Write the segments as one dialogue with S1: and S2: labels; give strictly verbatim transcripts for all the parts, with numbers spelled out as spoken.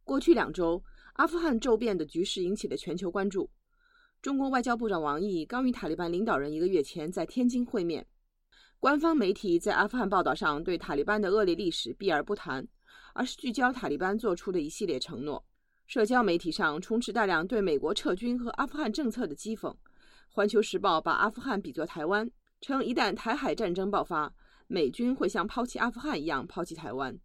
S1: 过去两周，阿富汗骤变的局势引起了全球关注。中国外交部长王毅刚与塔利班领导人一个月前在天津会面。官方媒体在阿富汗报道上对塔利班的恶劣历史避而不谈，而是聚焦塔利班做出的一系列承诺。社交媒体上充斥大量对美国撤军和阿富汗政策的讥讽。环球时报把阿富汗比作台湾，称一旦台海战争爆发，美军会像抛弃阿富汗一样抛弃台湾。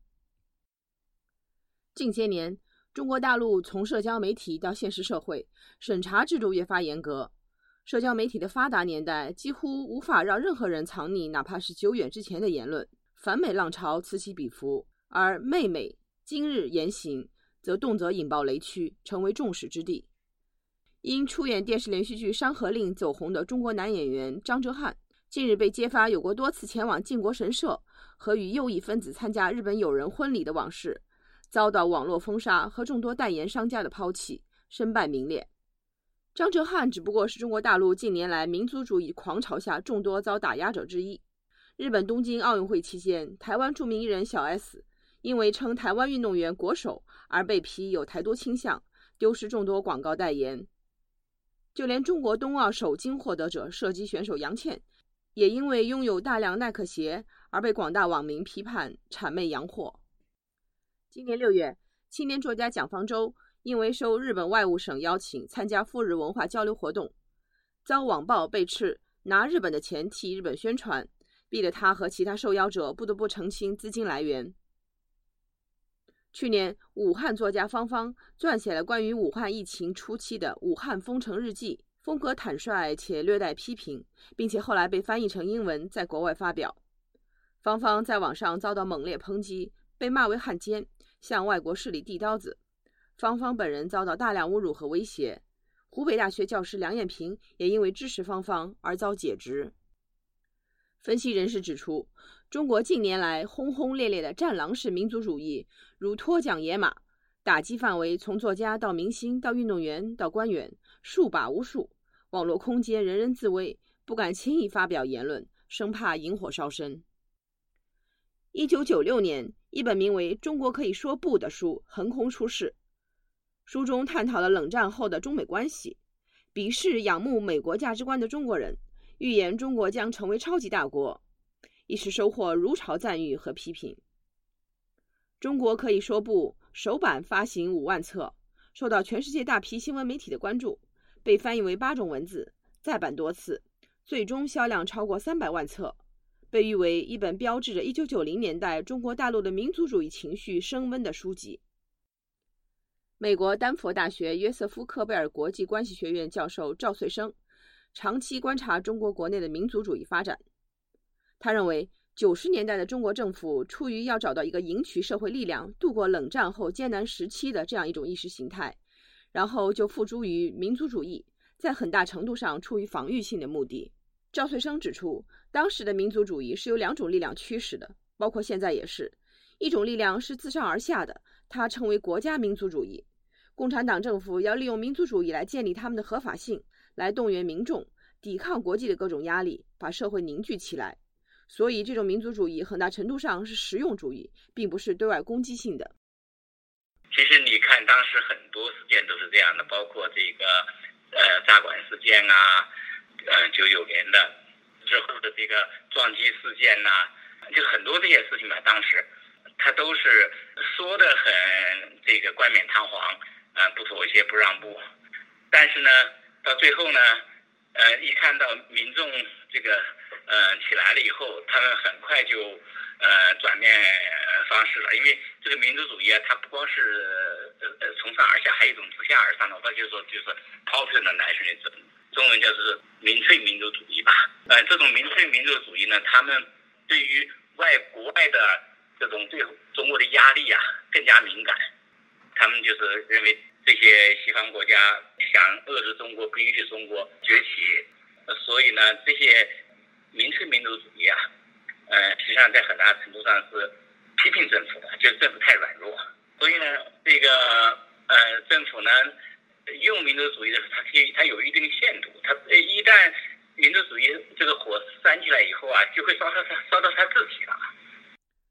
S1: 近些年，中国大陆从社交媒体到现实社会，审查制度越发严格。社交媒体的发达年代，几乎无法让任何人藏匿哪怕是久远之前的言论，反美浪潮此起彼伏，而媚美、今日言行则动辄引爆雷区，成为众矢之的。因出演电视连续剧《山河令》走红的中国男演员张哲瀚，近日被揭发有过多次前往靖国神社和与右翼分子参加日本友人婚礼的往事，遭到网络封杀和众多代言商家的抛弃，身败名裂。张哲瀚只不过是中国大陆近年来民族主义狂潮下众多遭打压者之一。日本东京奥运会期间，台湾著名艺人小 S 因为称台湾运动员国手而被批有台独倾向，丢失众多广告代言。就连中国冬奥首金获得者射击选手杨倩，也因为拥有大量耐克鞋而被广大网民批判谄媚洋货。今年六月，青年作家蒋方舟因为受日本外务省邀请参加赴日文化交流活动，遭网暴被斥拿日本的钱替日本宣传，逼得他和其他受邀者不得不澄清资金来源。去年，武汉作家方方撰写了关于武汉疫情初期的《武汉封城日记》，风格坦率且略带批评，并且后来被翻译成英文在国外发表。方方在网上遭到猛烈抨击，被骂为汉奸，向外国势力递刀子。方方本人遭到大量侮辱和威胁。湖北大学教师梁艳萍也因为支持方方而遭解职。分析人士指出，中国近年来轰轰烈烈的战狼式民族主义如脱缰野马，打击范围从作家到明星到运动员到官员，数把无数。网络空间人人自危，不敢轻易发表言论，生怕引火烧身。一九九六年，一本名为《中国可以说不》的书横空出世。书中探讨了冷战后的中美关系，鄙视仰慕美国价值观的中国人，预言中国将成为超级大国，一时收获如潮赞誉和批评。中国可以说不首版发行五万册，受到全世界大批新闻媒体的关注，被翻译为八种文字，再版多次，最终销量超过三百万册，被誉为一本标志着一九九零年代中国大陆的民族主义情绪升温的书籍。美国丹佛大学约瑟夫·克贝尔国际关系学院教授赵穗生长期观察中国国内的民族主义发展。他认为，九十年代的中国政府出于要找到一个赢取社会力量、度过冷战后艰难时期的这样一种意识形态，然后就付诸于民族主义，在很大程度上出于防御性的目的。赵穗生指出，当时的民族主义是由两种力量驱使的，包括现在也是。一种力量是自上而下的，它称为国家民族主义。共产党政府要利用民族主义来建立他们的合法性，来动员民众，抵抗国际的各种压力，把社会凝聚起来。所以这种民族主义很大程度上是实用主义，并不是对外攻击性的。
S2: 其实你看当时很多事件都是这样的，包括这个呃炸馆事件啊，呃九九年的之后的这个撞击事件呐、啊，就很多这些事情吧，当时他都是说的很这个冠冕堂皇，啊、呃、不妥协不让步，但是呢到最后呢，呃一看到民众这个呃起来了以后，他们很快就呃转变方式了，因为这个民族主义啊，它不光是呃呃从上而下，还有一种自下而上的，或者就是说就是 popular nationalism， 中文叫做民粹民族主义吧。呃，这种民粹民族主义呢，他们对于外国外的这种对中国的压力啊更加敏感，他们就是认为这些西方国家想遏制中国，不允许中国崛起，所以呢，这些民粹民族主义啊，呃，实际上在很大程度上是批评政府的，就是政府太软弱。所以呢，这个呃政府呢用民族主义的时候，它可以它有一定的限度，它一旦民族主义这个火煽起来以后啊，就会烧到它烧到它自己了。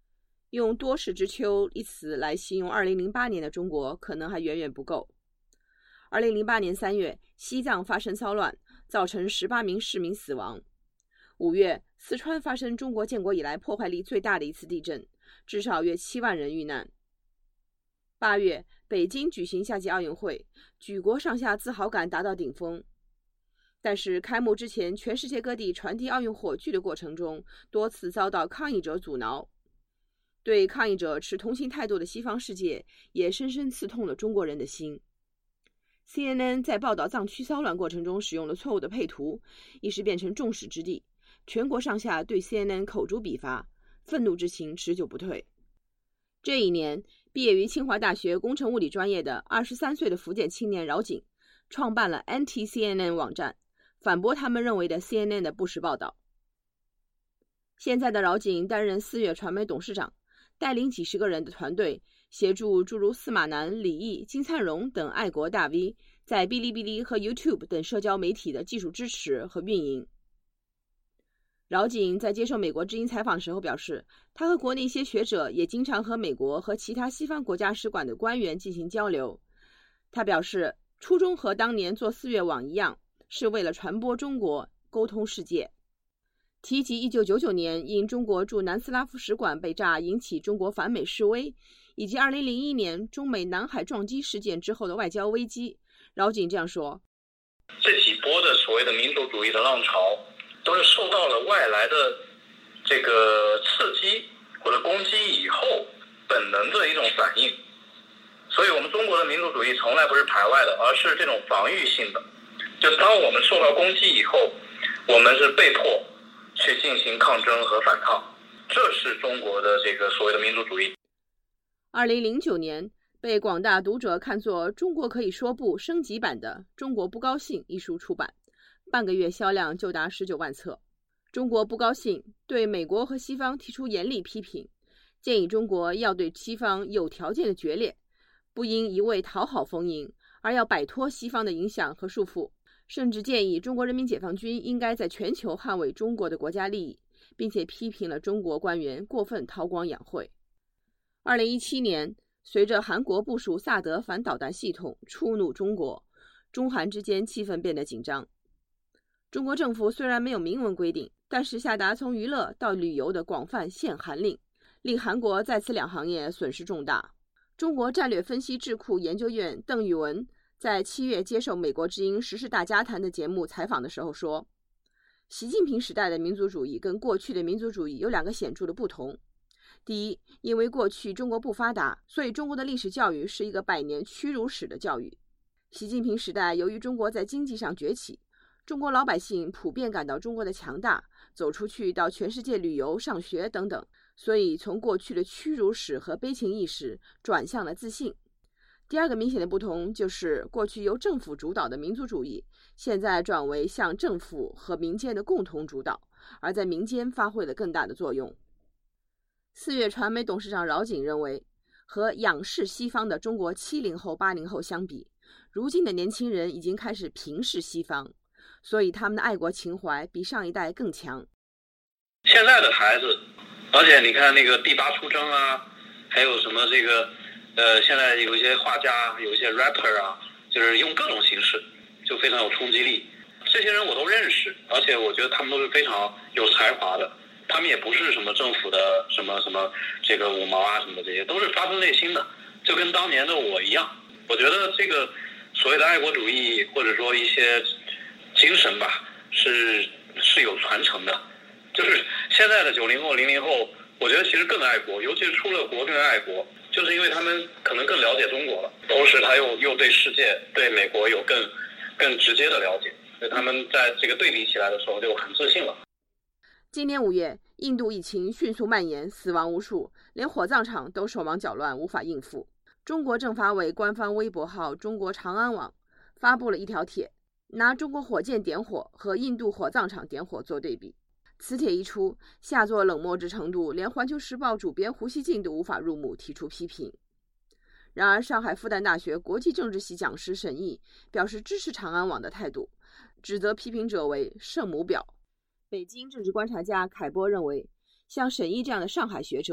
S1: 用多事之秋一词来形容二零零八年的中国可能还远远不够。二零零八年三月，西藏发生骚乱，造成十八名市民死亡。五月，四川发生中国建国以来破坏力最大的一次地震，至少约七万人遇难。八月，北京举行夏季奥运会，举国上下自豪感达到顶峰。但是开幕之前，全世界各地传递奥运火炬的过程中，多次遭到抗议者阻挠。对抗议者持同情态度的西方世界，也深深刺痛了中国人的心。C N N 在报道藏区骚乱过程中使用了错误的配图，一时变成众矢之的。全国上下对 C N N 口诛笔伐，愤怒之情持久不退。这一年，毕业于清华大学工程物理专业的二十三岁的福建青年饶景，创办了 Anti C N N 网站，反驳他们认为的 C N N 的不实报道。现在的饶景担任四月传媒董事长，带领几十个人的团队，协助诸如司马南、李毅、金灿荣等爱国大 V 在哔哩哔哩和 YouTube 等社交媒体的技术支持和运营。饶景在接受美国之音采访的时候表示，他和国内一些学者也经常和美国和其他西方国家使馆的官员进行交流。他表示，初衷和当年做四月网一样，是为了传播中国，沟通世界。提及一九九九年因中国驻南斯拉夫使馆被炸引起中国反美示威，以及二零零一年中美南海撞击事件之后的外交危机，饶景这样说：
S3: 这几波的所谓的民族主义的浪潮都是受到了外来的这个刺激或者攻击以后本能的一种反应，所以我们中国的民族主义从来不是排外的，而是这种防御性的。就当我们受到攻击以后，我们是被迫去进行抗争和反抗，这是中国的这个所谓的民族主义。
S1: 二零零九年，被广大读者看作中国可以说不升级版的《中国不高兴》一书出版，半个月销量就达十九万册。中国不高兴对美国和西方提出严厉批评，建议中国要对西方有条件的决裂，不应一味讨好逢迎，而要摆脱西方的影响和束缚，甚至建议中国人民解放军应该在全球捍卫中国的国家利益，并且批评了中国官员过分韬光养晦。二零一七年，随着韩国部署萨德反导弹系统触怒中国，中韩之间气氛变得紧张。中国政府虽然没有明文规定，但是下达从娱乐到旅游的广泛限韩令，令韩国在此两行业损失重大。中国战略分析智库研究院邓宇文在七月接受美国之音时事大家谈的节目采访的时候说，习近平时代的民族主义跟过去的民族主义有两个显著的不同。第一，因为过去中国不发达，所以中国的历史教育是一个百年屈辱史的教育。习近平时代，由于中国在经济上崛起，中国老百姓普遍感到中国的强大，走出去到全世界旅游、上学等等，所以从过去的屈辱史和悲情意识转向了自信。第二个明显的不同就是过去由政府主导的民族主义，现在转为向政府和民间的共同主导，而在民间发挥了更大的作用。四月传媒董事长饶景认为，和仰视西方的中国七零后、八零后相比，如今的年轻人已经开始平视西方，所以他们的爱国情怀比上一代更强。
S3: 现在的孩子，而且你看那个第八出征啊，还有什么这个呃，现在有一些画家，有一些 rapper 啊，就是用各种形式，就非常有冲击力。这些人我都认识，而且我觉得他们都是非常有才华的。他们也不是什么政府的什么什么这个五毛啊什么的，这些都是发自内心的，就跟当年的我一样。我觉得这个所谓的爱国主义或者说一些精神吧，是是有传承的。就是现在的九零后、零零后，我觉得其实更爱国，尤其是出了国更爱国，就是因为他们可能更了解中国了，同时他又又对世界、对美国有更更直接的了解，所以他们在这个对比起来的时候就很自信了。
S1: 今年五月，印度疫情迅速蔓延，死亡无数，连火葬场都手忙脚乱，无法应付。中国政法委官方微博号中国长安网发布了一条帖，拿中国火箭点火和印度火葬场点火做对比。此帖一出，下作冷漠之程度，连环球时报主编胡锡进都无法入目，提出批评。然而，上海复旦大学国际政治系讲师沈毅表示支持长安网的态度，指责批评者为圣母婊。北京政治观察家凯波认为，像沈毅这样的上海学者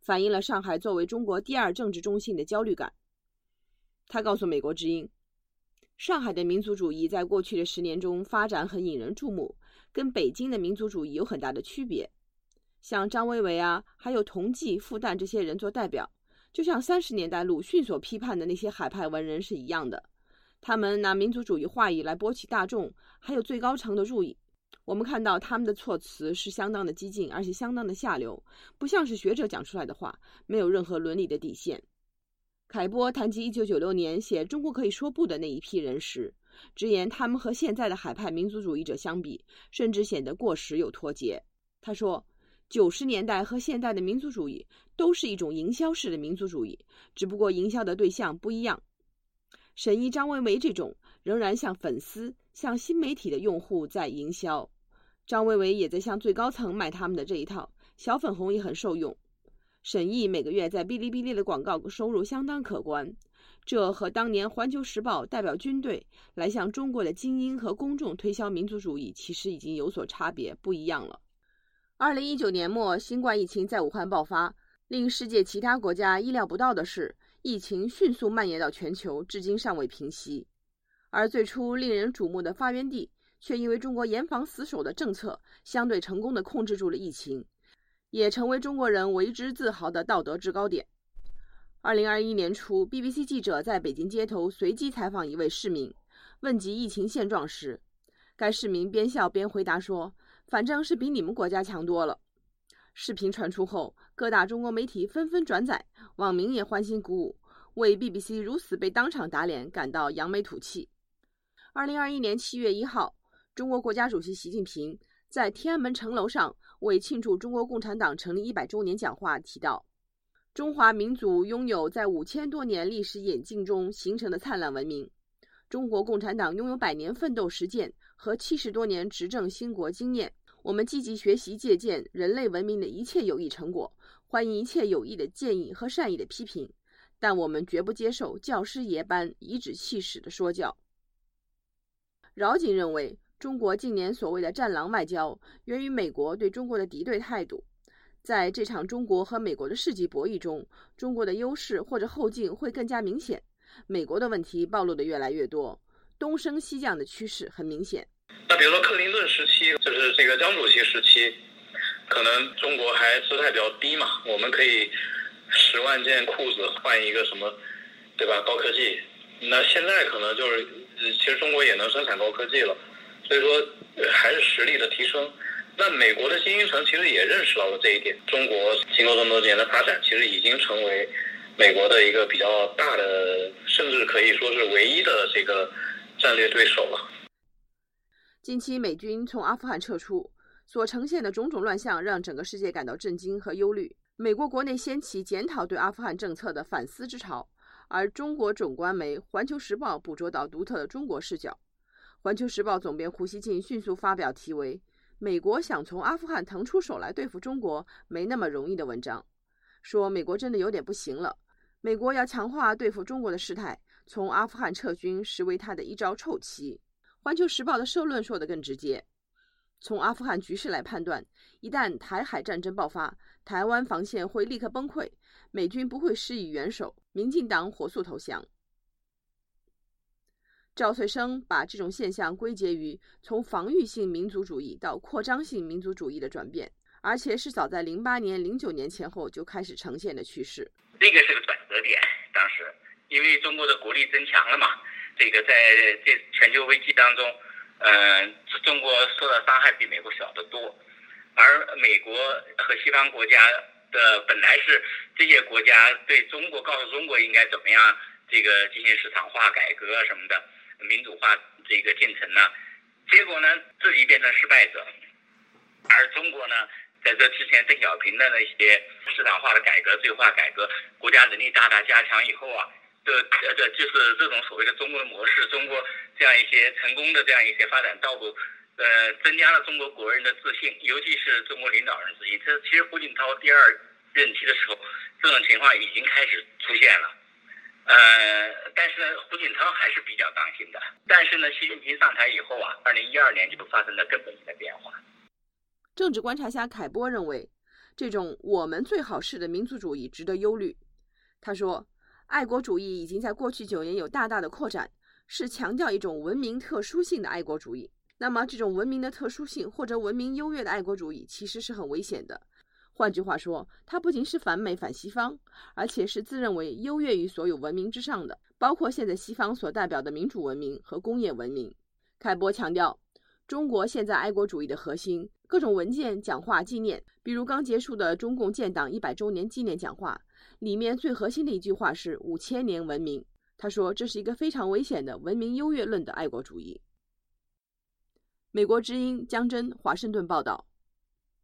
S1: 反映了上海作为中国第二政治中心的焦虑感。他告诉美国之音，上海的民族主义在过去的十年中发展很引人注目，跟北京的民族主义有很大的区别。像张维为啊，还有同济、复旦这些人做代表，就像三十年代鲁迅所批判的那些海派文人是一样的，他们拿民族主义话语来博取大众还有最高层的注意。我们看到他们的措辞是相当的激进，而且相当的下流，不像是学者讲出来的话，没有任何伦理的底线。凯波谈及一九九六年写《中国可以说不》的那一批人时，直言他们和现在的海派民族主义者相比，甚至显得过时有脱节。他说，九十年代和现代的民族主义都是一种营销式的民族主义，只不过营销的对象不一样。沈毅、张维为这种仍然向粉丝、向新媒体的用户在营销，张维为也在向最高层卖他们的这一套，小粉红也很受用。沈毅每个月在哔哩哔哩的广告收入相当可观，这和当年《环球时报》代表军队来向中国的精英和公众推销民族主义，其实已经有所差别，不一样了。二零一九年末，新冠疫情在武汉爆发，令世界其他国家意料不到的是，疫情迅速蔓延到全球，至今尚未平息。而最初令人瞩目的发源地，却因为中国严防死守的政策，相对成功地控制住了疫情，也成为中国人为之自豪的道德制高点。二零二一年初 ，B B C 记者在北京街头随机采访一位市民，问及疫情现状时，该市民边笑边回答说，反正是比你们国家强多了。视频传出后，各大中国媒体纷纷转载，网民也欢欣鼓舞，为 B B C 如此被当场打脸感到扬眉吐气。二零二一年七月一号，中国国家主席习近平在天安门城楼上为庆祝中国共产党成立一百周年讲话提到，中华民族拥有在五千多年历史演进中形成的灿烂文明，中国共产党拥有百年奋斗实践和七十多年执政兴国经验。我们积极学习借鉴人类文明的一切有益成果，欢迎一切有益的建议和善意的批评，但我们绝不接受教师爷般颐指气使的说教。饶锦认为，中国近年所谓的战狼外交源于美国对中国的敌对态度。在这场中国和美国的世纪博弈中，中国的优势或者后劲会更加明显，美国的问题暴露的越来越多，东升西降的趋势很明显。
S3: 那比如说克林顿时期，就是这个江主席时期，可能中国还姿态比较低嘛，我们可以十万件裤子换一个什么，对吧？高科技。那现在可能就是，其实中国也能生产高科技了，所以说还是实力的提升。那美国的精英层其实也认识到了这一点，中国经过这么多年的发展，其实已经成为美国的一个比较大的，甚至可以说是唯一的这个战略对手了。
S1: 近期美军从阿富汗撤出，所呈现的种种乱象让整个世界感到震惊和忧虑。美国国内掀起检讨对阿富汗政策的反思之潮，而中国准官媒《环球时报》捕捉到独特的中国视角。《环球时报》总编胡锡进迅速发表题为“美国想从阿富汗腾出手来对付中国没那么容易”的文章，说美国真的有点不行了，美国要强化对付中国的事态，从阿富汗撤军实为他的一招臭棋。环球时报的社论说得更直接，从阿富汗局势来判断，一旦台海战争爆发，台湾防线会立刻崩溃，美军不会施以援手，民进党火速投降。赵翠生把这种现象归结于从防御性民族主义到扩张性民族主义的转变，而且是早在零八年、零九年前后就开始呈现的趋势。
S2: 这个是个转折点，当时因为中国的国力增强了嘛，这个在这全球危机当中，呃，中国受到伤害比美国小得多，而美国和西方国家的本来是这些国家对中国告诉中国应该怎么样这个进行市场化改革什么的，民主化这个进程呢，结果呢自己变成失败者，而中国呢在这之前邓小平的那些市场化的改革、最化改革、国家能力大大加强以后啊，这这就是这种所谓的中国的模式，中国这样一些成功的这样一些发展道路，呃，增加了中国国人的自信，尤其是中国领导人自信。这其实胡锦涛第二任期的时候，这种情况已经开始出现了。呃，但是呢，胡锦涛还是比较当心的。但是呢，习近平上台以后啊，二零一二年就发生了根本性的变化。
S1: 政治观察家凯波认为， 这种我们最好是的民族主义值得忧虑。他说，爱国主义已经在过去九年有大大的扩展，是强调一种文明特殊性的爱国主义。那么这种文明的特殊性或者文明优越的爱国主义其实是很危险的。换句话说，它不仅是反美反西方，而且是自认为优越于所有文明之上的，包括现在西方所代表的民主文明和工业文明。凯博强调，中国现在爱国主义的核心，各种文件、讲话、纪念，比如刚结束的中共建党一百周年纪念讲话，里面最核心的一句话是五千年文明。他说，这是一个非常危险的文明优越论的爱国主义。美国之音江真华盛顿报道。